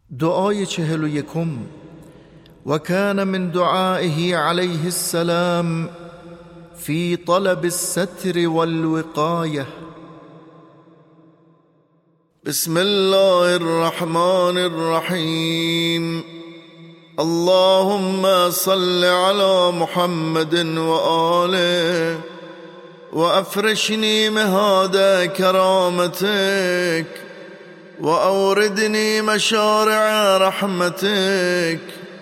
دعای 41. وكان من دعائه عليه السلام في طلب الستر والوقاية. بسم الله الرحمن الرحيم. اللهم صل على محمد وآله وأفرشني مهاد كرامتك وأوردني مشارع رحمتك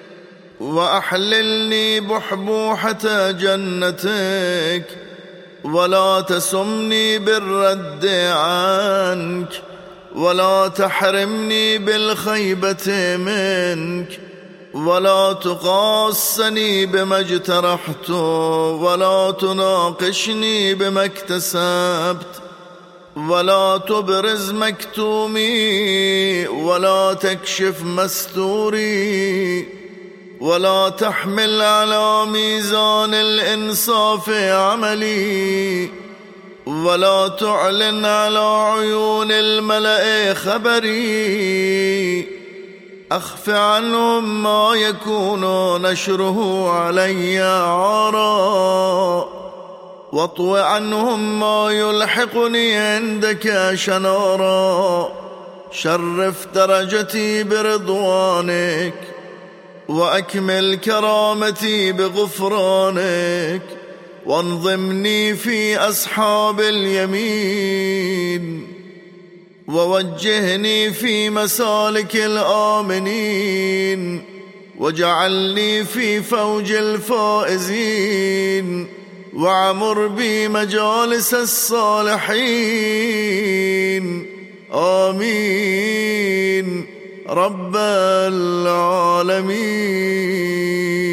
وأحللني بحبوحة جنتك ولا تسمني بالرد عنك ولا تحرمني بالخيبة منك ولا تقاصني بما اجترحت ولا تناقشني بما اكتسبت ولا تبرز مكتومي ولا تكشف مستوري ولا تحمل على ميزان الإنصاف عملي ولا تعلن على عيون الملأ خبري. أخف عنهم ما يكون نشره علي عارا واطو عنهم ما يلحقني عندك شنارا. شرف درجتي برضوانك وأكمل كرامتي بغفرانك وانظمني في أصحاب اليمين ووجهني في مسالك الآمنين واجعلني في فوج الفائزين وعمر بي مجالس الصالحين. آمين رب العالمين.